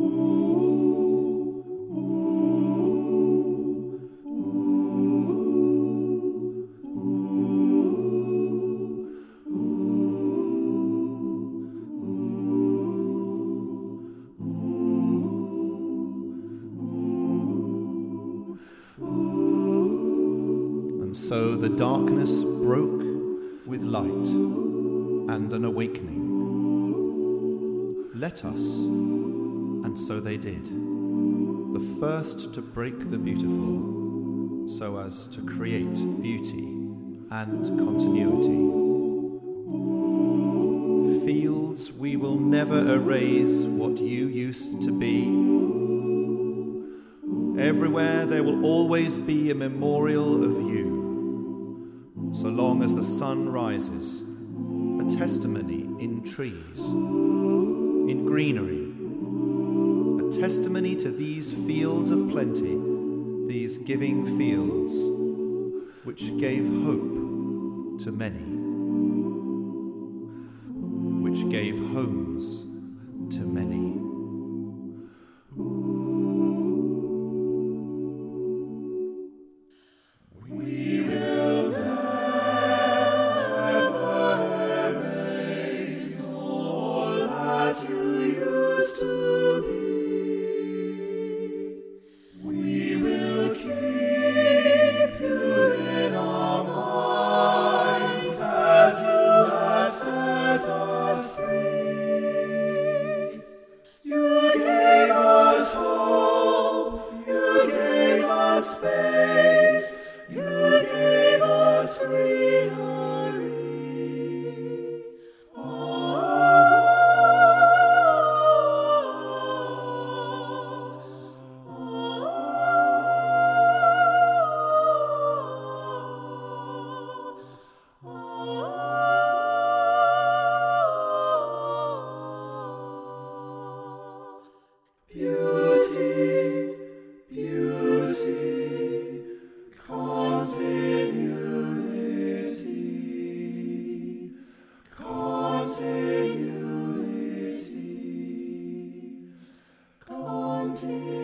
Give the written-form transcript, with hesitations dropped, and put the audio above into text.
And so the darkness broke with light and an awakening. Let us, and so they did, the first to break the beautiful, so as to create beauty and continuity. Fields, we will never erase what you used to be. Everywhere there will always be a memorial of you. So long as the sun rises, a testimony in trees, in greenery, a testimony to these fields of plenty, these giving fields, which gave hope to many, which gave homes to many. Space, you gave us greenery. Beauty, beauty, continuity, continuity, continuity.